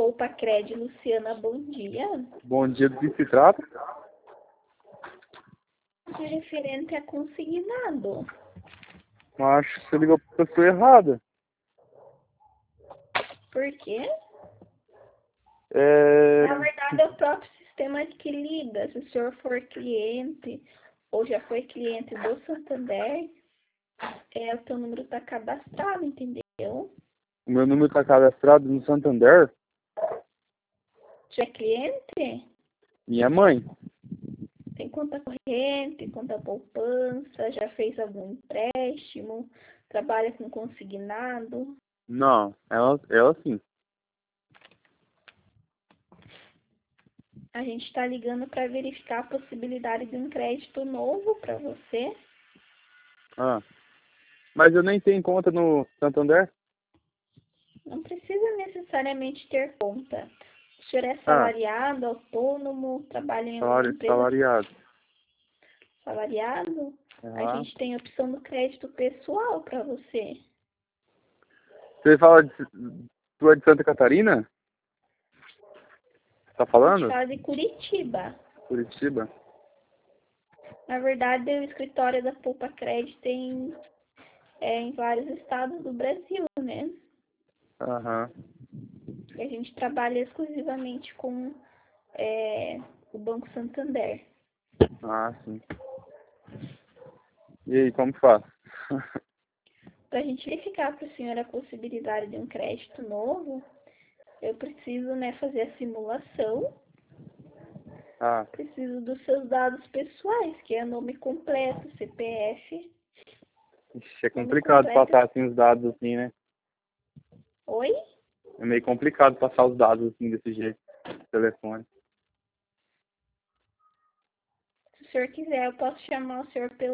Poupa Cred, Luciana, bom dia. Bom dia, do que se trata? De referente a consignado. Eu acho que você ligou para a pessoa errada. Por quê? Na É... verdade, é o próprio sistema que liga. Se o senhor for cliente ou já foi cliente do Santander, o teu número está cadastrado, entendeu? O meu número está cadastrado no Santander. Já é cliente? Minha mãe. Tem conta corrente, conta poupança, já fez algum empréstimo, trabalha com consignado. Não, ela sim. A gente está ligando para verificar a possibilidade de um crédito novo para você. Ah. Mas eu nem tenho conta no Santander. Não precisa necessariamente ter conta. O senhor é Ah, salariado, autônomo, trabalha em alguma empresa salariado. salariado? A Ah. gente tem a opção do crédito pessoal para você. Você fala de... Tu é de Santa Catarina? Tá A gente falando? fala de Curitiba. Curitiba? Na verdade, o escritório da Poupa Cred tem em vários estados do Brasil, né? Aham. E a gente trabalha exclusivamente com o Banco Santander. Ah, sim. E aí, como faz? Para a gente verificar para o senhor a possibilidade de um crédito novo, eu preciso, né, fazer a simulação. Ah, Preciso dos seus dados pessoais, que é nome completo, CPF, ixi, é nome complicado completo. passar assim os dados assim, né? Oi? É meio complicado passar os dados assim desse jeito, telefone. Se o senhor quiser, eu posso chamar o senhor pelo